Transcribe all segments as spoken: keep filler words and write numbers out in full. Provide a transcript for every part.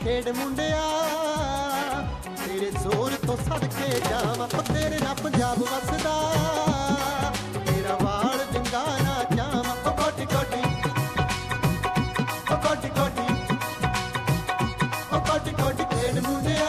ਖੇਡ ਮੁੰਡਿਆ ਤੇਰੇ ਜ਼ੋਰ ਤੋਂ ਸਦਕੇ ਜਾਵਾਂ ਤੇਰੇ ਨਾਲ ਪੰਜਾਬ ਵਸਦਾ ਤੇਰਾ ਵਾਲ ਵਿੰਗਾ ਨਾ ਜਾਵਾਂ ਕੋਟੀ ਕੋਟੀ ਕੋਟੀ ਕੋਟੀ ਕੋਟੀ ਕੋਟੀ ਖੇਡ ਮੁੰਡਿਆ।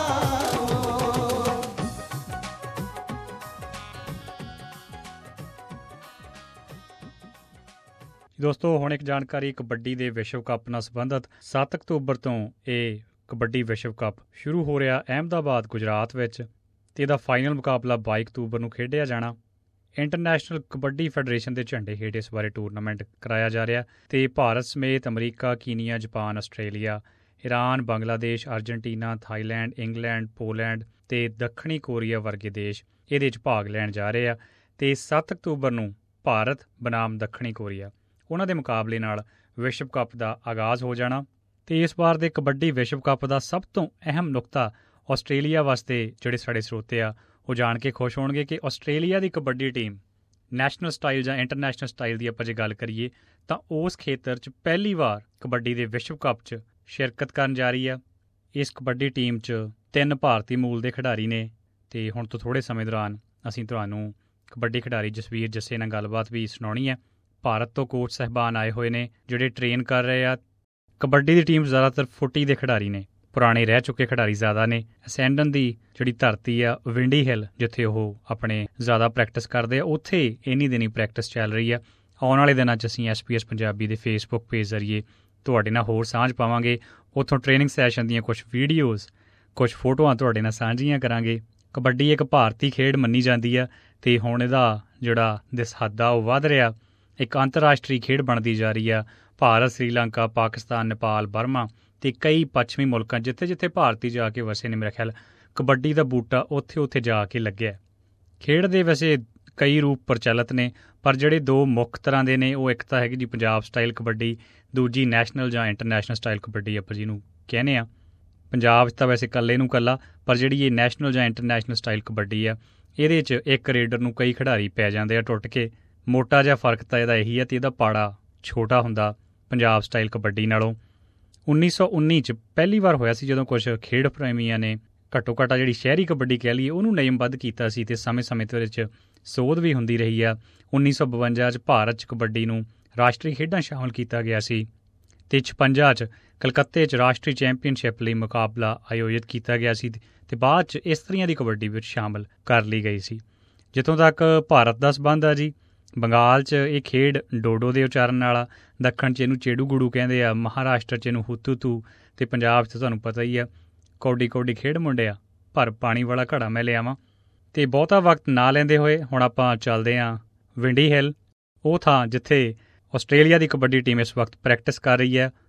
ਦੋਸਤੋ ਹੁਣ ਇੱਕ ਜਾਣਕਾਰੀ ਕਬੱਡੀ ਦੇ ਵਿਸ਼ਵ ਕੱਪ ਨਾਲ ਸੰਬੰਧਿਤ ਸੱਤ ਅਕਤੂਬਰ ਤੋਂ ਇਹ ਕਬੱਡੀ ਵਿਸ਼ਵ ਕੱਪ ਸ਼ੁਰੂ ਹੋ ਰਿਹਾ ਅਹਿਮਦਾਬਾਦ ਗੁਜਰਾਤ ਵਿੱਚ ਅਤੇ ਇਹਦਾ ਫਾਈਨਲ ਮੁਕਾਬਲਾ ਬਾਈ ਅਕਤੂਬਰ ਨੂੰ ਖੇਡਿਆ ਜਾਣਾ। ਇੰਟਰਨੈਸ਼ਨਲ ਕਬੱਡੀ ਫੈਡਰੇਸ਼ਨ ਦੇ ਝੰਡੇ ਹੇਠ ਇਸ ਬਾਰੇ ਟੂਰਨਾਮੈਂਟ ਕਰਾਇਆ ਜਾ ਰਿਹਾ ਅਤੇ ਭਾਰਤ ਸਮੇਤ America, Kenya, Japan, Australia, Iran, Bangladesh, Argentina, Thailand, England, Poland ਅਤੇ ਦੱਖਣੀ ਕੋਰੀਆ ਵਰਗੇ ਦੇਸ਼ ਇਹਦੇ 'ਚ ਭਾਗ ਲੈਣ ਜਾ ਰਹੇ ਆ ਅਤੇ ਸੱਤ ਅਕਤੂਬਰ ਨੂੰ ਭਾਰਤ ਬਨਾਮ ਦੱਖਣੀ ਕੋਰੀਆ ਉਹਨਾਂ ਦੇ ਮੁਕਾਬਲੇ ਨਾਲ ਵਿਸ਼ਵ ਕੱਪ ਦਾ ਆਗਾਜ਼ ਹੋ ਜਾਣਾ। ਅਤੇ ਇਸ ਵਾਰ ਦੇ ਕਬੱਡੀ ਵਿਸ਼ਵ ਕੱਪ ਦਾ ਸਭ ਤੋਂ ਅਹਿਮ ਨੁਕਤਾ ਆਸਟ੍ਰੇਲੀਆ ਵਾਸਤੇ ਜਿਹੜੇ ਸਾਡੇ ਸਰੋਤੇ ਆ ਉਹ ਜਾਣ ਕੇ ਖੁਸ਼ ਹੋਣਗੇ ਕਿ ਆਸਟ੍ਰੇਲੀਆ ਦੀ ਕਬੱਡੀ ਟੀਮ ਨੈਸ਼ਨਲ ਸਟਾਈਲ ਜਾਂ ਇੰਟਰਨੈਸ਼ਨਲ ਸਟਾਈਲ ਦੀ ਆਪਾਂ ਜੇ ਗੱਲ ਕਰੀਏ ਤਾਂ ਉਸ ਖੇਤਰ 'ਚ ਪਹਿਲੀ ਵਾਰ ਕਬੱਡੀ ਦੇ ਵਿਸ਼ਵ ਕੱਪ 'ਚ ਸ਼ਿਰਕਤ ਕਰਨ ਜਾ ਰਹੀ ਆ। ਇਸ ਕਬੱਡੀ ਟੀਮ 'ਚ ਤਿੰਨ ਭਾਰਤੀ ਮੂਲ ਦੇ ਖਿਡਾਰੀ ਨੇ ਅਤੇ ਹੁਣ ਤੋਂ ਥੋੜ੍ਹੇ ਸਮੇਂ ਦੌਰਾਨ ਅਸੀਂ ਤੁਹਾਨੂੰ ਕਬੱਡੀ ਖਿਡਾਰੀ ਜਸਵੀਰ ਜੱਸੇ ਨਾਲ ਗੱਲਬਾਤ ਵੀ ਸੁਣਾਉਣੀ ਹੈ। ਭਾਰਤ ਤੋਂ ਕੋਚ ਸਾਹਿਬਾਨ ਆਏ ਹੋਏ ਨੇ ਜਿਹੜੇ ਟ੍ਰੇਨ ਕਰ ਰਹੇ ਆ। ਕਬੱਡੀ ਦੀ ਟੀਮ ਜ਼ਿਆਦਾਤਰ ਫੁੱਟੀ ਦੇ ਖਿਡਾਰੀ ਨੇ, ਪੁਰਾਣੇ ਰਹਿ ਚੁੱਕੇ ਖਿਡਾਰੀ ਜ਼ਿਆਦਾ ਨੇ। ਅਸੈਂਡਨ ਦੀ ਜਿਹੜੀ ਧਰਤੀ ਆ ਵਿੰਡੀ ਹਿੱਲ ਜਿੱਥੇ ਉਹ ਆਪਣੇ ਜ਼ਿਆਦਾ ਪ੍ਰੈਕਟਿਸ ਕਰਦੇ ਆ ਉੱਥੇ ਇੰਨੀ ਦਿਨੀ ਪ੍ਰੈਕਟਿਸ ਚੱਲ ਰਹੀ ਆ। ਆਉਣ ਵਾਲੇ ਦਿਨਾਂ 'ਚ ਅਸੀਂ ਐਸ ਪੀ ਐਸ ਪੰਜਾਬੀ ਦੇ ਫੇਸਬੁੱਕ ਪੇਜ ਜ਼ਰੀਏ ਤੁਹਾਡੇ ਨਾਲ ਹੋਰ ਸਾਂਝ ਪਾਵਾਂਗੇ। ਉੱਥੋਂ ਟ੍ਰੇਨਿੰਗ ਸੈਸ਼ਨ ਦੀਆਂ ਕੁਛ ਵੀਡੀਓਜ਼, ਕੁਛ ਫੋਟੋਆਂ ਤੁਹਾਡੇ ਨਾਲ ਸਾਂਝੀਆਂ ਕਰਾਂਗੇ। ਕਬੱਡੀ ਇੱਕ ਭਾਰਤੀ ਖੇਡ ਮੰਨੀ ਜਾਂਦੀ ਆ ਅਤੇ ਹੁਣ ਇਹਦਾ ਜਿਹੜਾ ਦਿਸਹੱਦਾ ਉਹ ਵੱਧ ਰਿਹਾ, ਇੱਕ ਅੰਤਰਰਾਸ਼ਟਰੀ ਖੇਡ ਬਣਦੀ ਜਾ ਰਹੀ ਆ। ਭਾਰਤ, ਸ੍ਰੀਲੰਕਾ, ਪਾਕਿਸਤਾਨ, ਨੇਪਾਲ, ਬਰਮਾ ਅਤੇ ਕਈ ਪੱਛਮੀ ਮੁਲਕਾਂ ਜਿੱਥੇ ਜਿੱਥੇ ਭਾਰਤੀ ਜਾ ਕੇ ਵਸੇ ਨੇ, ਮੇਰਾ ਖਿਆਲ ਕਬੱਡੀ ਦਾ ਬੂਟਾ ਉੱਥੇ ਉੱਥੇ ਜਾ ਕੇ ਲੱਗਿਆ। ਖੇਡ ਦੇ ਵੈਸੇ ਕਈ ਰੂਪ ਪ੍ਰਚਲਿਤ ਨੇ ਪਰ ਜਿਹੜੇ ਦੋ ਮੁੱਖ ਤਰ੍ਹਾਂ ਦੇ ਨੇ ਉਹ ਇੱਕ ਤਾਂ ਹੈਗੀ ਜੀ ਪੰਜਾਬ ਸਟਾਈਲ ਕਬੱਡੀ, ਦੂਜੀ ਨੈਸ਼ਨਲ ਜਾਂ ਇੰਟਰਨੈਸ਼ਨਲ ਸਟਾਈਲ ਕਬੱਡੀ ਆਪਾਂ ਜਿਹਨੂੰ ਕਹਿੰਦੇ ਹਾਂ। ਪੰਜਾਬ 'ਚ ਤਾਂ ਵੈਸੇ ਇਕੱਲੇ ਨੂੰ ਇਕੱਲਾ, ਪਰ ਜਿਹੜੀ ਇਹ ਨੈਸ਼ਨਲ ਜਾਂ ਇੰਟਰਨੈਸ਼ਨਲ ਸਟਾਈਲ ਕਬੱਡੀ ਆ ਇਹਦੇ 'ਚ ਇੱਕ ਰੇਡਰ ਨੂੰ ਕਈ ਖਿਡਾਰੀ ਪੈ ਜਾਂਦੇ ਆ ਟੁੱਟ ਕੇ। ਮੋਟਾ ਜਿਹਾ ਫਰਕ ਤਾਂ ਇਹਦਾ ਇਹੀ ਹੈ ਅਤੇ ਇਹਦਾ ਪਾੜਾ ਛੋਟਾ ਹੁੰਦਾ ਪੰਜਾਬ ਸਟਾਈਲ ਕਬੱਡੀ ਨਾਲੋਂ। ਉੱਨੀ ਸੌ ਉੱਨੀ 'ਚ ਪਹਿਲੀ ਵਾਰ ਹੋਇਆ ਸੀ ਜਦੋਂ ਕੁਛ ਖੇਡ ਪ੍ਰੇਮੀਆਂ ਨੇ ਘੱਟੋ ਘੱਟ ਜਿਹੜੀ ਸ਼ਹਿਰੀ ਕਬੱਡੀ ਕਹਿ ਲਈਏ ਉਹਨੂੰ ਨਿਯਮਬੱਧ ਕੀਤਾ ਸੀ ਅਤੇ ਸਮੇਂ ਸਮੇਂ 'ਤੇ ਉਹਦੇ 'ਚ ਸੋਧ ਵੀ ਹੁੰਦੀ ਰਹੀ ਆ। ਉੱਨੀ ਸੌ ਬਵੰਜਾ 'ਚ ਭਾਰਤ 'ਚ ਕਬੱਡੀ ਨੂੰ ਰਾਸ਼ਟਰੀ ਖੇਡਾਂ ਸ਼ਾਮਲ ਕੀਤਾ ਗਿਆ ਸੀ ਅਤੇ ਛਪੰਜਾ 'ਚ ਕਲਕੱਤੇ 'ਚ ਰਾਸ਼ਟਰੀ ਚੈਂਪੀਅਨਸ਼ਿਪ ਲਈ ਮੁਕਾਬਲਾ ਆਯੋਜਿਤ ਕੀਤਾ ਗਿਆ ਸੀ ਅਤੇ ਬਾਅਦ 'ਚ ਇਸਤਰੀਆਂ ਦੀ ਕਬੱਡੀ ਵਿੱਚ ਸ਼ਾਮਲ ਕਰ ਲਈ ਗਈ ਸੀ। ਜਿੱਥੋਂ ਤੱਕ ਭਾਰਤ ਦਾ ਸੰਬੰਧ ਆ ਜੀ, ਬੰਗਾਲ 'ਚ ਇਹ ਖੇਡ ਡੋਡੋ ਦੇ ਉਚਾਰਨ ਨਾਲ, ਦੱਖਣ 'ਚ ਇਹਨੂੰ ਚੇੜੂ ਗੁੜੂ ਕਹਿੰਦੇ ਆ, ਮਹਾਰਾਸ਼ਟਰ 'ਚ ਇਹਨੂੰ ਹੁੱਤੂ ਤੂ ਅਤੇ ਪੰਜਾਬ 'ਚ ਤੁਹਾਨੂੰ ਪਤਾ ਹੀ ਆ ਕੌਡੀ ਕੌਡੀ ਖੇਡ ਮੁੰਡਿਆ, ਭਰ ਪਾਣੀ ਵਾਲਾ ਘੜਾ ਮੈਂ ਲਿਆਵਾਂ। ਅਤੇ ਬਹੁਤਾ ਵਕਤ ਨਾ ਲੈਂਦੇ ਹੋਏ ਹੁਣ ਆਪਾਂ ਚੱਲਦੇ ਹਾਂ ਵਿੰਡੀ ਹਿੱਲ, ਉਹ ਥਾਂ ਜਿੱਥੇ ਆਸਟ੍ਰੇਲੀਆ ਦੀ ਕਬੱਡੀ ਟੀਮ ਇਸ ਵਕਤ ਪ੍ਰੈਕਟਿਸ ਕਰ ਰਹੀ ਹੈ।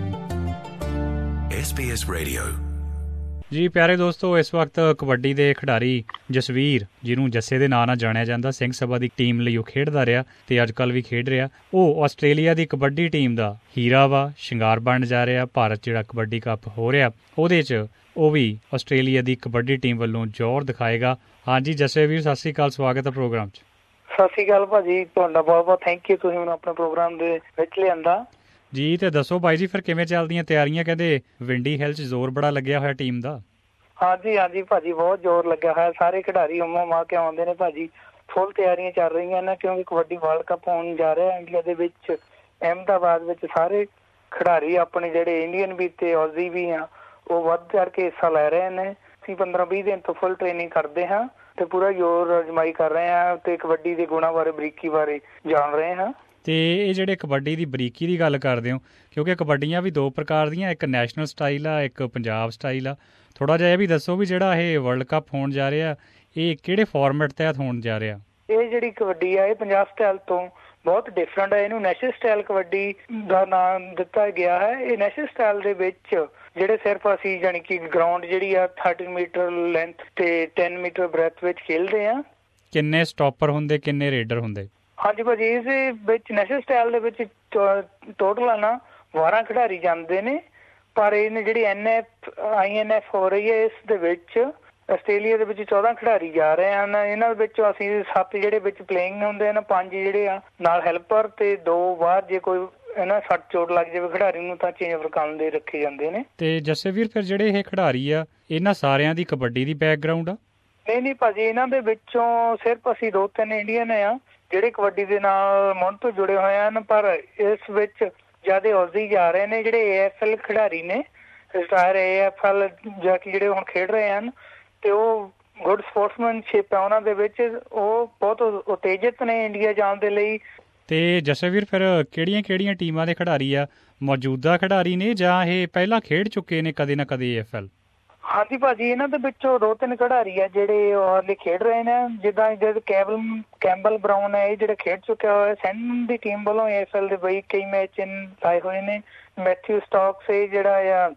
ਐਸ ਬੀ ਐਸ ਰੇਡੀਓ ਜੀ ਪਿਆਰੇ ਦੋਸਤੋ, ਇਸ ਵਕਤ ਕਬੱਡੀ ਦੇ ਖਿਡਾਰੀ ਜਸਵੀਰ, ਜਿਹਨੂੰ ਜੱਸੇ ਦੇ ਨਾਂ ਨਾਲ ਜਾਣਿਆ ਜਾਂਦਾ, ਸਿੰਘ ਸਭਾ ਦੀ ਟੀਮ ਲਈ ਉਹ ਖੇਡਦਾ ਰਿਹਾ ਅਤੇ ਅੱਜ ਕੱਲ੍ਹ ਵੀ ਖੇਡ ਰਿਹਾ, ਉਹ ਆਸਟ੍ਰੇਲੀਆ ਦੀ ਕਬੱਡੀ ਟੀਮ ਦਾ ਹੀਰਾ ਵਾ, ਸ਼ਿੰਗਾਰ ਬਣਨ ਜਾ ਰਿਹਾ। ਭਾਰਤ ਜਿਹੜਾ ਕਬੱਡੀ ਕੱਪ ਹੋ ਰਿਹਾ ਉਹਦੇ 'ਚ ਉਹ ਵੀ ਆਸਟ੍ਰੇਲੀਆ ਦੀ ਕਬੱਡੀ ਟੀਮ ਵੱਲੋਂ ਜ਼ੋਰ ਦਿਖਾਏਗਾ। ਹਾਂਜੀ ਜੱਸੇ ਵੀਰ, ਸਤਿ ਸ਼੍ਰੀ ਅਕਾਲ, ਸਵਾਗਤ ਹੈ ਪ੍ਰੋਗਰਾਮ 'ਚ। ਸਤਿ ਸ਼੍ਰੀ ਅਕਾਲ ਭਾਅ ਜੀ, ਤੁਹਾਡਾ ਬਹੁਤ ਬਹੁਤ ਥੈਂਕ ਯੂ, ਤੁਸੀਂ ਮੈਨੂੰ ਆਪਣੇ ਪ੍ਰੋਗਰਾਮ ਦੇ ਵਿੱਚ ਲਿਆਂਦਾ ਜੀ। ਅਤੇ ਦੱਸੋ ਬਾਈ ਜੀ ਫਿਰ ਕਿਵੇਂ ਚੱਲਦੀਆਂ ਤਿਆਰੀਆਂ? ਕਹਿੰਦੇ ਵਿੰਡੀ ਹਿੱਲ 'ਚ ਜ਼ੋਰ ਬੜਾ ਲੱਗਿਆ ਹੋਇਆ ਟੀਮ ਦਾ। ਹਾਂਜੀ ਹਾਂਜੀ ਭਾਅ ਜੀ, ਬਹੁਤ ਜ਼ੋਰ ਲੱਗਿਆ ਹੋਇਆ, ਸਾਰੇ ਖਿਡਾਰੀ ਹੁਮਾ ਮਾ ਕੇ ਆਉਂਦੇ ਨੇ ਭਾਅ ਜੀ। ਫੁੱਲ ਤਿਆਰੀਆਂ ਚੱਲ ਰਹੀਆਂ ਨੇ ਕਿਉਂਕਿ ਕਬੱਡੀ ਵਰਲਡ ਕੱਪ ਹੋਣ ਜਾ ਰਿਹਾ ਇੰਡੀਆ ਦੇ ਵਿੱਚ, ਅਹਿਮਦਾਬਾਦ ਵਿੱਚ। ਸਾਰੇ ਖਿਡਾਰੀ ਆਪਣੇ ਜਿਹੜੇ ਇੰਡੀਅਨ ਵੀ ਅਤੇ ਆਜ਼ੀ ਵੀ ਆ ਉਹ ਵੱਧ ਚੜ੍ਹ ਕੇ ਹਿੱਸਾ ਲੈ ਰਹੇ ਨੇ। ਅਸੀਂ ਪੰਦਰਾਂ ਵੀਹ ਦਿਨ ਤੋਂ ਫੁੱਲ ਟ੍ਰੇਨਿੰਗ ਕਰਦੇ ਹਾਂ ਅਤੇ ਪੂਰਾ ਜ਼ੋਰ ਅਜਮਾਈ ਕਰ ਰਹੇ ਹਾਂ ਅਤੇ ਕਬੱਡੀ ਦੇ ਗੁਣਾਂ ਬਾਰੇ, ਬਰੀਕੀ ਬਾਰੇ ਜਾਣ ਰਹੇ ਹਾਂ। ਅਤੇ ਇਹ ਜਿਹੜੇ ਕਬੱਡੀ ਦੀ ਬਰੀਕੀ ਦੀ ਗੱਲ ਕਰਦੇ ਹੋ, ਕਿਉਂਕਿ ਕਬੱਡੀਆਂ ਵੀ ਦੋ ਪ੍ਰਕਾਰ ਦੀਆਂ, ਇੱਕ ਨੈਸ਼ਨਲ ਸਟਾਈਲ ਆ, ਇੱਕ ਪੰਜਾਬ ਸਟਾਈਲ ਆ। ਥੋੜ੍ਹਾ ਜਿਹਾ ਇਹ ਵੀ ਦੱਸੋ ਵੀ ਜਿਹੜਾ ਇਹ ਵਰਲਡ ਕੱਪ ਹੋਣ ਜਾ ਰਿਹਾ ਇਹ ਕਿਹੜੇ ਫਾਰਮੈਟ ਤਹਿਤ ਹੋਣ ਜਾ ਰਿਹਾ? ਇਹ ਜਿਹੜੀ ਕਬੱਡੀ ਆ ਇਹ ਪੰਜਾਬ ਸਟਾਈਲ ਤੋਂ ਬਹੁਤ ਡਿਫਰੈਂਟ ਹੈ। ਇਹਨੂੰ ਨੈਸ਼ਨਲ ਸਟਾਈਲ ਕਬੱਡੀ ਦਾ ਨਾਮ ਦਿੱਤਾ ਗਿਆ ਹੈ। ਇਹ ਨੈਸ਼ਨਲ ਸਟਾਈਲ ਦੇ ਵਿੱਚ ਜਿਹੜੇ ਸਿਰਫ ਅਸੀਂ ਜਾਣੀ ਕਿ ਗਰਾਊਂਡ ਜਿਹੜੀ ਆ ਥਰਟੀ ਮੀਟਰ ਲੈਂਥ ਤੇ ਟੈਨ ਮੀਟਰ ਬ੍ਰੈਥ ਵਿੱਚ ਖੇਲਦੇ ਆ। ਕਿੰਨੇ ਸਟਾਪਰ ਹੁੰਦੇ, ਕਿੰਨੇ ਰੇਡਰ ਹੁੰਦੇ? ਹਾਂਜੀ ਭਾਜੀ, ਇਸ ਵਿੱਚ ਨੈਸ਼ਨਲ ਸਟਾਈਲ ਦੇ ਵਿੱਚ ਟੋਟਲ ਆ ਨਾ ਬਾਰਾਂ ਖਿਡਾਰੀ ਜਾਂਦੇ ਨੇ, ਪਰ ਇਹਨੇ ਜਿਹੜੀ ਐਨ ਐਫ ਆਈ ਐਨ ਐਫ ਹੋ ਰਹੀ ਹੈ ਇਸ ਦੇ ਵਿੱਚ ਆਸਟ੍ਰੇਲੀਆ ਦੇ ਵਿੱਚ ਚੌਦਾਂ ਖਿਡਾਰੀ ਜਾ ਰਹੇ ਹਨ। ਇਹਨਾਂ ਵਿੱਚੋਂ ਅਸੀਂ ਸੱਤ ਜਿਹੜੇ ਵਿੱਚ ਪਲੇਇੰਗ ਹੁੰਦੇ ਹਨ, ਪੰਜ ਜਿਹੜੇ ਆ ਨਾਲ ਹੈਲਪਰ ਤੇ ਦੋ ਬਾਹਰ ਜੇ ਕੋਈ ਇਹਨਾਂ ਸੱਟ ਚੋਟ ਲੱਗ ਜਾਵੇ ਖਿਡਾਰੀ ਨੂੰ ਤਾਂ ਚੇਂਜ ਓਵਰ ਕਰਨ ਦੇ ਰੱਖੇ ਜਾਂਦੇ ਨੇ। ਤੇ ਜੱਸੇਵੀਰ ਫਿਰ ਜਿਹੜੇ ਇਹ ਖਿਡਾਰੀ ਆ ਇਹਨਾਂ ਸਾਰਿਆਂ ਦੀ ਕਬੱਡੀ ਦੀ ਬੈਕਗ੍ਰਾਉਂਡ ਆ? ਨਹੀਂ ਨਹੀਂ ਭਾਜੀ, ਇਹਨਾਂ ਦੇ ਵਿੱਚੋਂ ਸਿਰਫ ਅਸੀਂ ਦੋ ਤਿੰਨ ਇੰਡੀਅਨ ਆ ਜਿਹੜੇ ਕਬੱਡੀ ਦੇ ਨਾਲ ਮੁੱਢ ਤੋਂ ਜੁੜੇ ਹੋਏ ਹਨ, ਪਰ ਇਸ ਵਿੱਚ ਜ਼ਿਆਦਾ ਔਜ਼ੀ ਜਾ ਰਹੇ ਨੇ ਜਿਹੜੇ ਏ ਐਫ ਐਲ ਖਿਡਾਰੀ ਨੇ, ਰਿਟਾਇਰ ਏ ਐਫ ਐਲ ਜਾ ਕੇ ਜਿਹੜੇ ਹੁਣ ਖੇਡ ਰਹੇ ਹਨ, ਤੇ ਉਹ ਗੁੱਡ ਸਪੋਰਟਸਮੈਨਸ਼ਿਪ ਹੈ ਉਹਨਾਂ ਦੇ ਵਿੱਚ, ਉਹ ਬਹੁਤ ਉਤੇਜਿਤ ਨੇ ਇੰਡੀਆ ਜਾਣ ਦੇ ਲਈ। ਤੇ ਜਸਵੀਰ ਫਿਰ ਕਿਹੜੀਆਂ ਕਿਹੜੀਆਂ ਟੀਮਾਂ ਦੇ ਖਿਡਾਰੀ ਆ? ਮੌਜੂਦਾ ਖਿਡਾਰੀ ਨੇ ਜਾਂ ਇਹ ਪਹਿਲਾਂ ਖੇਡ ਚੁੱਕੇ ਨੇ ਕਦੇ ਨਾ ਕਦੇ ਏ ਐਫ ਐਲ? ਹਾਂਜੀ ਭਾਜੀ, ਇਹਨਾਂ ਦੇ ਵਿੱਚੋਂ ਦੋ ਤਿੰਨ ਖਿਡਾਰੀ ਆ ਜਿਹੜੇ ਹਾਲੇ ਖੇਡ ਰਹੇ ਨੇ, ਜਿੱਦਾਂ ਜਿਹੜੇ ਕੈਬਲ ਕੈਂਬਲ ਬਰਾਊਨ ਹੈ, ਇਹ ਜਿਹੜੇ ਖੇਡ ਚੁੱਕਿਆ ਹੋਇਆ ਸੈਨ ਦੀ ਟੀਮ ਵੱਲੋਂ ਏ ਐਫ ਐਲ ਦੇ ਬਈ ਕਈ ਮੈਚ ਆਏ ਹੋਏ ਨੇ। ਮੈਥਿਊ ਸਟਾਕਸ ਇਹ ਜਿਹੜਾ ਆ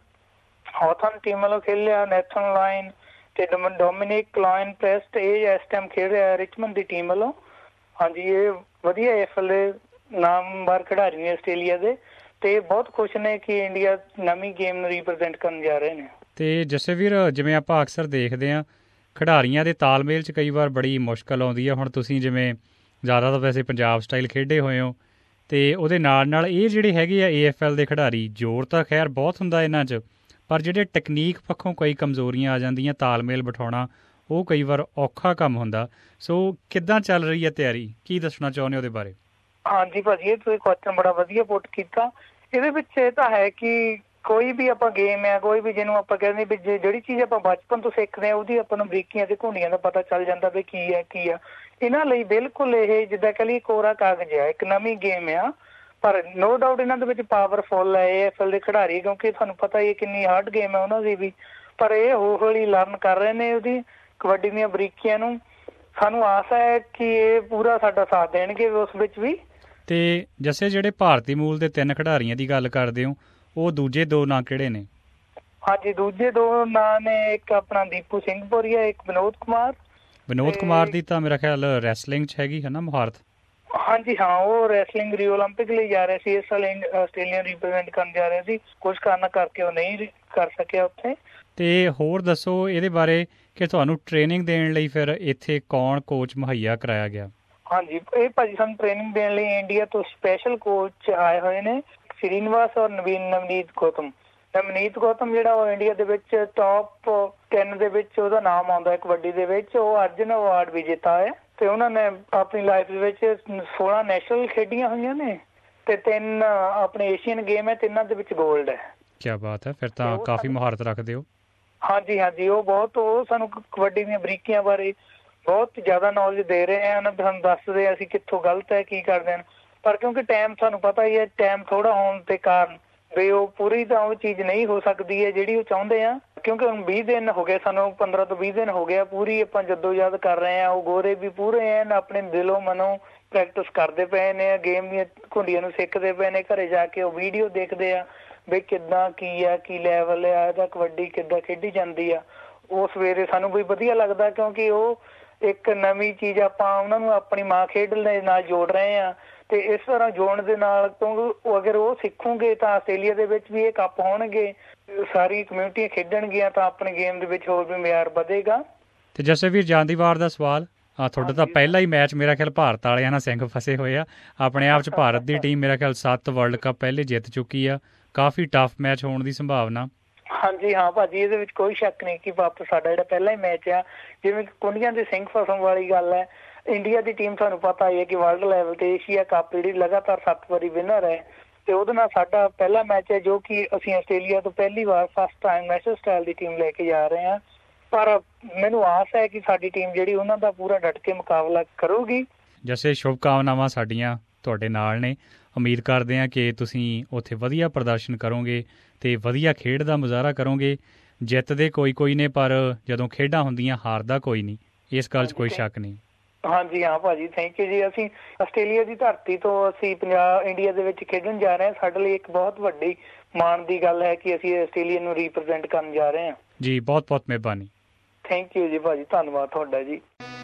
ਹੌਥਨ ਟੀਮ ਵੱਲੋਂ ਖੇਲਿਆ, ਨੈਥਨ ਲਾਇਨ ਤੇ ਡੋਮਿਨਿਕ ਲਾਇਨ ਪ੍ਰੈਸਟ ਇਹ ਇਸ ਟਾਈਮ ਖੇਡ ਰਿਹਾ ਰਿਚਮੰਡ ਦੀ ਟੀਮ ਵੱਲੋਂ। ਹਾਂਜੀ, ਇਹ ਵਧੀਆ ਏ ਐਫ ਐਲ ਦੇ ਨਾਮਵਰ ਖਿਡਾਰੀ ਨੇ ਆਸਟ੍ਰੇਲੀਆ ਦੇ, ਤੇ ਬਹੁਤ ਖੁਸ਼ ਨੇ ਕਿ ਇੰਡੀਆ ਨਵੀਂ ਗੇਮ ਨੂੰ ਰੀਪ੍ਰਜੈਂਟ ਕਰਨ ਜਾ ਰਹੇ ਨੇ। ਤੇ ਜਸਵੀਰ ਜਿਵੇਂ ਆਪਾਂ ਅਕਸਰ ਦੇਖਦੇ ਹਾਂ ਖਿਡਾਰੀਆਂ ਦੇ ਤਾਲਮੇਲ 'ਚ ਕਈ ਵਾਰ ਬੜੀ ਮੁਸ਼ਕਲ ਆਉਂਦੀ ਆ। ਹੁਣ ਤੁਸੀਂ ਜਿਵੇਂ ਜ਼ਿਆਦਾ ਤਾਂ ਵੈਸੇ ਪੰਜਾਬ ਸਟਾਈਲ ਖੇਡੇ ਹੋਏ ਹੋ, ਤੇ ਉਹਦੇ ਨਾਲ ਨਾਲ ਇਹ ਜਿਹੜੇ ਹੈਗੇ ਆ ਏ ਐਫ ਐਲ ਦੇ ਖਿਡਾਰੀ, ਜ਼ੋਰ ਤਾਂ ਖੈਰ ਬਹੁਤ ਹੁੰਦਾ ਇਹਨਾਂ 'ਚ, ਪਰ ਜਿਹੜੇ ਟੈਕਨੀਕ ਪੱਖੋਂ ਕਈ ਕਮਜ਼ੋਰੀਆਂ ਆ ਜਾਂਦੀਆਂ, ਤਾਲਮੇਲ ਬਿਠਾਉਣਾ ਉਹ ਕਈ ਵਾਰ ਔਖਾ ਕੰਮ ਹੁੰਦਾ। ਸੋ ਕਿੱਦਾਂ ਚੱਲ ਰਹੀ ਹੈ ਤਿਆਰੀ, ਕੀ ਦੱਸਣਾ ਚਾਹੁੰਦੇ ਉਹਦੇ ਬਾਰੇ? ਹਾਂਜੀ ਭਾਜੀ, ਇਹ ਤੁਸੀਂ ਕੁਐਸਚਨ ਬੜਾ ਵਧੀਆ ਪੁੱਟ ਕੀਤਾ। ਇਹਦੇ ਵਿੱਚ ਇਹ ਤਾਂ ਹੈ ਕਿ ਕੋਈ ਵੀ ਆਪਾਂ ਗੇਮ ਹੈ, ਕੋਈ ਵੀ ਜਿਹਨੂੰ ਆਪਾਂ ਕਹਿੰਦੇ ਵੀ ਜਿਹੜੀ ਚੀਜ਼ ਆਪਾਂ ਬਚਪਨ ਤੋਂ ਸਿੱਖਦੇ ਹਾਂ ਉਹਦੀ ਆਪਾਂ ਨੂੰ ਬਰੀਕੀਆਂ ਤੇ ਘੁੰਡੀਆਂ ਦਾ ਪਤਾ ਚੱਲ ਜਾਂਦਾ ਵੀ ਕੀ ਹੈ ਕੀ ਆ। ਇਹਨਾਂ ਲਈ ਬਿਲਕੁਲ ਇਹ ਜਿੱਦਾਂ ਕਹਿ ਲਈਏ ਕੋਰਾ ਕਾਗਜ਼ ਆ, ਇੱਕ ਨਵੀਂ ਗੇਮ ਆ, ਪਰ ਨੋ ਡਾਊਟ ਇਹਨਾਂ ਦੇ ਵਿੱਚ ਪਾਵਰਫੁੱਲ ਹੈ ਏ ਐਫ ਐਲ ਦੇ ਖਿਡਾਰੀ, ਕਿਉਂਕਿ ਤੁਹਾਨੂੰ ਪਤਾ ਹੀ ਕਿੰਨੀ ਹਾਰਡ ਗੇਮ ਹੈ ਉਹਨਾਂ ਦੀ ਵੀ, ਪਰ ਇਹ ਹੌਲੀ ਹੌਲੀ ਲਰਨ ਕਰ ਰਹੇ ਨੇ ਉਹਦੀ ਕਬੱਡੀ ਦੀਆਂ ਬਰੀਕੀਆਂ ਨੂੰ। ਸਾਨੂੰ ਆਸ ਹੈ ਕਿ ਇਹ ਪੂਰਾ ਸਾਡਾ ਸਾਥ ਦੇਣਗੇ ਉਸ ਵਿੱਚ ਵੀ। ਤੇ ਜੱਸੇ ਜਿਹੜੇ ਭਾਰਤੀ ਮੂਲ ਦੇ ਤਿੰਨ ਖਿਡਾਰੀਆਂ ਦੀ ਗੱਲ ਕਰਦੇ ਹੋ, ਉਹ ਦੂਜੇ ਦੋ ਨਾਂ ਕਿਹੜੇ ਨੇ? ਹਾਂਜੀ, ਦੂਜੇ ਦੋ ਨਾਂ ਨੇ ਇੱਕ ਆਪਣਾ ਦੀਪੂ ਸਿੰਘਪੁਰੀਆ, ਇੱਕ ਵਿਨੋਦ ਕੁਮਾਰ। ਵਿਨੋਦ ਕੁਮਾਰ ਦੀ ਤਾਂ ਮੇਰਾ ਖਿਆਲ ਰੈਸਲਿੰਗ 'ਚ ਹੈਗੀ ਹੈ ਨਾ ਮੁਹਾਰਤ? ਹਾਂਜੀ ਹਾਂ, ਉਹ ਰੈਸਲਿੰਗ ਰੀ ਓਲੰਪਿਕ ਲਈ ਜਾ ਰਿਹਾ ਸੀ ਇਸ ਸਾਲ, ਆਸਟ੍ਰੇਲੀਆ ਰਿਪਰੈਜ਼ੈਂਟ ਕਰਨ ਜਾ ਰਿਹਾ ਸੀ, ਕੁਝ ਕਾਰਨ ਕਰਕੇ ਉਹ ਨਹੀਂ ਕਰ ਸਕਿਆ ਉੱਥੇ। ਤੇ ਹੋਰ ਦੱਸੋ ਇਹਦੇ ਬਾਰੇ ਕਿ ਤੁਹਾਨੂੰ ਟ੍ਰੇਨਿੰਗ ਦੇਣ ਲਈ ਫਿਰ ਇੱਥੇ ਕੌਣ ਕੋਚ ਮੁਹੱਈਆ ਕਰਾਇਆ ਗਿਆ? ਹਾਂਜੀ, ਇਹ ਭਾਜੀ ਸਾਨੂੰ ਟ੍ਰੇਨਿੰਗ ਦੇਣ ਲਈ ਇੰਡੀਆ ਤੋਂ ਸਪੈਸ਼ਲ ਕੋਚ ਆਏ ਹੋਏ ਨੇ, ਸ਼੍ਰੀਨਿਵਾਸ ਔਰ ਨਵੀਨ ਨਵਨੀਤ ਗੌਤਮ। ਨਵਨੀਤ ਗੌਤਮ ਜਿਹੜਾ ਉਹ ਇੰਡੀਆ ਦੇ ਵਿੱਚ ਟੌਪ ਟੈਨ ਦੇ ਵਿੱਚ ਉਹਦਾ ਨਾਮ ਆਉਂਦਾ ਹੈ ਕਬੱਡੀ ਦੇ ਵਿੱਚ, ਉਹ ਅਰਜਨ ਅਵਾਰਡ ਵਿਜੇਤਾ ਹੈ, ਤੇ ਉਹਨਾਂ ਨੇ ਆਪਣੀ ਲਾਈਫ ਦੇ ਵਿੱਚ ਸੋਲਾਂ ਨੈਸ਼ਨਲ ਖੇਡੀਆਂ ਹੋਈਆਂ ਨੇ ਤੇ ਤਿੰਨ ਆਪਣੇ ਏਸ਼ੀਅਨ ਗੇਮ ਹੈ, ਤਿੰਨਾਂ ਦੇ ਵਿੱਚ ਗੋਲਡ ਹੈ। ਕੀ ਬਾਤ ਹੈ, ਫਿਰ ਤਾਂ ਕਾਫੀ ਮੁਹਾਰਤ ਰੱਖਦੇ ਹੋ। ਹਾਂਜੀ ਹਾਂਜੀ, ਉਹ ਬਹੁਤ ਉਹ ਸਾਨੂੰ ਕਬੱਡੀ ਦੀਆਂ ਬਰੀਕੀਆਂ ਬਾਰੇ ਬਹੁਤ ਜ਼ਿਆਦਾ ਨੌਲੇਜ ਦੇ ਰਹੇ ਹਨ, ਸਾਨੂੰ ਦੱਸਦੇ ਅਸੀਂ ਕਿੱਥੋਂ ਗਲਤ ਹੈ ਕੀ ਕਰਦੇ ਹਨ, ਪਰ ਕਿਉਂਕਿ ਟਾਈਮ ਤੁਹਾਨੂੰ ਪਤਾ ਹੀ ਹੈ, ਟਾਈਮ ਥੋੜਾ ਹੋਣ ਦੇ ਕਾਰਨ ਵੀ ਉਹ ਪੂਰੀ ਤਾਂ ਉਹ ਚੀਜ਼ ਨਹੀਂ ਹੋ ਸਕਦੀ ਹੈ ਜਿਹੜੀ ਉਹ ਚਾਹੁੰਦੇ ਆ, ਕਿਉਂਕਿ ਹੁਣ ਵੀਹ ਦਿਨ ਹੋ ਗਏ ਸਾਨੂੰ, ਪੰਦਰਾਂ ਤੋਂ ਵੀਹ ਦਿਨ ਹੋ ਗਿਆ, ਪੂਰੀ ਆਪਾਂ ਜੱਦੋਜਹਿਦ ਕਰ ਰਹੇ ਹਾਂ। ਉਹ ਗੋਰੇ ਵੀ ਪੂਰੇ ਐਨ ਆਪਣੇ ਦਿਲੋਂ ਮਨੋਂ ਪ੍ਰੈਕਟਿਸ ਕਰਦੇ ਪਏ ਨੇ, ਗੇਮ ਦੀਆਂ ਘੁੰਡੀਆਂ ਨੂੰ ਸਿੱਖਦੇ ਪਏ ਨੇ, ਘਰੇ ਜਾ ਕੇ ਉਹ ਵੀਡੀਓ ਦੇਖਦੇ ਆ ਵੀ ਕਿੱਦਾਂ ਕੀ ਆ, ਕੀ ਲੈਵਲ ਆ ਇਹਦਾ, ਕਬੱਡੀ ਕਿੱਦਾਂ ਖੇਡੀ ਜਾਂਦੀ ਆ। ਉਹ ਸਵੇਰੇ ਸਾਨੂੰ ਵੀ ਵਧੀਆ ਲੱਗਦਾ, ਕਿਉਂਕਿ ਉਹ ਇੱਕ ਨਵੀਂ ਚੀਜ਼ ਆਪਾਂ ਉਹਨਾਂ ਨੂੰ ਆਪਣੀ ਮਾਂ ਖੇਡ ਦੇ ਨਾਲ ਜੋੜ ਰਹੇ ਹਾਂ, ਤੇ ਇਸ ਤਰ੍ਹਾਂ ਜੋੜਨ ਦੇ ਨਾਲ ਕਿਉਂਕਿ ਅਗਰ ਉਹ ਸਿੱਖੂਗੇ ਤਾਂ ਆਸਟ੍ਰੇਲੀਆ ਦੇ ਵਿੱਚ ਵੀ ਇਹ ਕੱਪ ਹੋਣਗੇ, ਸਾਰੀ ਕਮਿਊਨਿਟੀਆਂ ਖੇਡਣਗੀਆਂ, ਤਾਂ ਆਪਣੀ ਗੇਮ ਦੇ ਵਿੱਚ ਹੋਰ ਵੀ ਮਿਆਰ ਵਧੇਗਾ। ਤੇ ਜਸਵੀਰ ਜਾਂਦੀਵਾਰ ਦਾ ਸਵਾਲ, ਆ ਤੁਹਾਡਾ ਤਾਂ ਪਹਿਲਾ ਹੀ ਮੈਚ ਮੇਰਾ ਖਿਆਲ ਭਾਰਤ ਵਾਲਿਆਂ ਨਾਲ ਸਿੰਘ ਫਸੇ ਹੋਏ ਆ। ਆਪਣੇ ਆਪ 'ਚ ਭਾਰਤ ਦੀ ਟੀਮ ਮੇਰਾ ਖਿਆਲ ਸੱਤ ਵਰਲਡ ਕੱਪ ਪਹਿਲੇ ਜਿੱਤ ਚੁੱਕੀ ਆ, ਕਾਫੀ ਟਫ ਮੈਚ ਹੋਣ ਦੀ ਸੰਭਾਵਨਾ। ਹਾਂਜੀ ਹਾਂ ਭਾਜੀ, ਇਹਦੇ ਵਿੱਚ ਕੋਈ ਸ਼ੱਕ ਨਹੀਂ ਕਿ ਵਾਪਸ ਸਾਡਾ ਜਿਹੜਾ ਪਹਿਲਾ ਹੀ ਮੈਚ ਆ, ਜਿਵੇਂ ਕੁੰਡੀਆਂ ਦੇ ਸਿੰਘ ਫਸਣ ਵਾਲੀ ਗੱਲ ਹੈ। ਇੰਡੀਆ ਦੀ ਟੀਮ ਤੁਹਾਨੂੰ ਪਤਾ ਹੀ ਹੈ ਕਿ ਵਰਲਡ ਲੈਵਲ ਤੇ ਏਸ਼ੀਆ ਕੱਪ ਜਿਹੜੀ ਲਗਾਤਾਰ ਸੱਤ ਵਾਰੀ ਵਿਨਰ ਹੈ, ਤੇ ਉਹਦੇ ਨਾਲ ਸਾਡਾ ਪਹਿਲਾ ਮੈਚ ਹੈ ਜੋ ਕਿ ਅਸੀਂ ਆਸਟ੍ਰੇਲੀਆ ਤੋਂ ਪਹਿਲੀ ਵਾਰ ਫਸਟ ਟਾਈਮ ਨੈਸ਼ਨਲ ਸਟਾਈਲ ਦੀ ਟੀਮ ਲੈ ਕੇ ਜਾ ਰਹੇ ਹਾਂ। ਪਰ ਮੈਨੂੰ ਆਸ ਹੈ ਕਿ ਸਾਡੀ ਟੀਮ ਜਿਹੜੀ ਉਹਨਾਂ ਦਾ ਪੂਰਾ ਡਟ ਕੇ ਮੁਕਾਬਲਾ ਕਰੂਗੀ। ਜੈਸੇ ਸ਼ੁਭ ਕਾਮਨਾਵਾਂ ਸਾਡੀਆਂ ਤੁਹਾਡੇ ਨਾਲ ਨੇ, ਉਮੀਦ ਕਰਦੇ ਹਾਂ ਕਿ ਤੁਸੀਂ ਉੱਥੇ ਵਧੀਆ ਪ੍ਰਦਰਸ਼ਨ ਕਰੋਗੇ ਤੇ ਵਧੀਆ ਖੇਡ ਦਾ ਮੁਜ਼ਾਹਰਾ ਕਰੋਗੇ। ਜਿੱਤਦੇ ਕੋਈ ਕੋਈ ਨੇ, ਪਰ ਜਦੋਂ ਖੇਡਾਂ ਹੁੰਦੀਆਂ ਹਾਰਦਾ ਕੋਈ ਨਹੀਂ, ਇਸ ਗੱਲ 'ਚ ਕੋਈ ਸ਼ੱਕ ਨਹੀਂ। ਹਾਂਜੀ ਹਾਂ ਭਾਜੀ, ਥੈਂਕ ਯੂ ਜੀ। ਅਸੀਂ ਆਸਟ੍ਰੇਲੀਆ ਦੀ ਧਰਤੀ ਤੋਂ ਅਸੀਂ ਪੰਜਾਬ ਇੰਡੀਆ ਦੇ ਵਿੱਚ ਖੇਡਣ ਜਾ ਰਹੇ ਹਾਂ, ਸਾਡੇ ਲਈ ਇੱਕ ਬਹੁਤ ਵੱਡੀ ਮਾਣ ਦੀ ਗੱਲ ਹੈ ਕਿ ਅਸੀਂ ਆਸਟ੍ਰੇਲੀਆ ਨੂੰ ਰੀਪ੍ਰਜੈਂਟ ਕਰਨ ਜਾ ਰਹੇ ਹਾਂ ਜੀ। ਬਹੁਤ ਬਹੁਤ ਮਿਹਰਬਾਨੀ। ਥੈਂਕ ਯੂ ਜੀ ਭਾਜੀ, ਧੰਨਵਾਦ ਤੁਹਾਡਾ ਜੀ।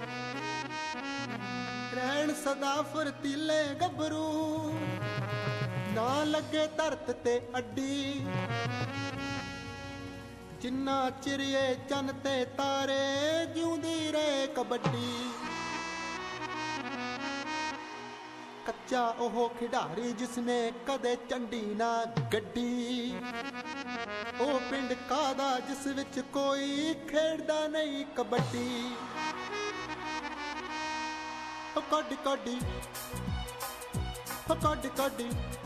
ਰਹਿਣ ਸਦਾ ਫੁਰਤੀਲੇ ਗੱਭਰੂ, ਨਾ ਲੱਗੇ ਧਰਤ ਤੇ ਅੱਡੀ, ਜਿੰਨਾ ਚਿਰੇ ਚੰਨ ਤੇ ਤਾਰੇ, ਜਿਉਂਦੀ ਰਹੇ ਕਬੱਡੀ। ਸੱਚਾ ਉਹ ਖਿਡਾਰੀ ਜਿਸਨੇ ਕਦੇ ਚੰਡੀ ਨਾ ਗੱਡੀ। ਉਹ ਪਿੰਡ ਕਾਦਾ ਜਿਸ ਵਿੱਚ ਕੋਈ ਖੇਡਦਾ ਨਹੀਂ ਕਬੱਡੀ। ਉਹ ਕੱਢ ਕੱਢੀ ਉਹ ਕੱਢ ਕੱਢੀ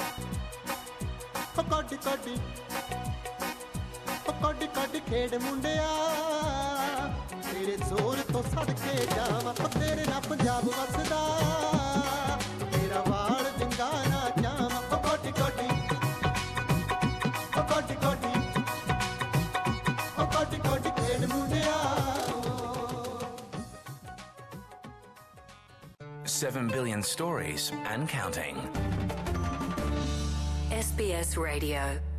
ਉਹ ਕੱਢ ਕੱਢੀ ਉਹ ਕੱਢ ਕੱਢ ਖੇਡ ਮੁੰਡਿਆ ਤੇਰੇ ਜ਼ੋਰ ਤੋਂ ਸਦਕੇ ਜਾਵਾਂ। ਉਹ ਤੇਰੇ ਨਾਲ ਪੰਜਾਬ ਵਸਦਾ ਤੇਰਾ ਵਾਲ ਵਿੰਗਾ ਨਾ ਜਾਵਾਂ। ਉਹ ਕੱਢ ਕੱਢੀ ਉਹ ਕੱਢ ਕੱਢੀ ਉਹ ਕੱਢ ਕੱਢ ਖੇਡ ਮੁੰਡਿਆ। Seven billion stories and counting. S B S Radio.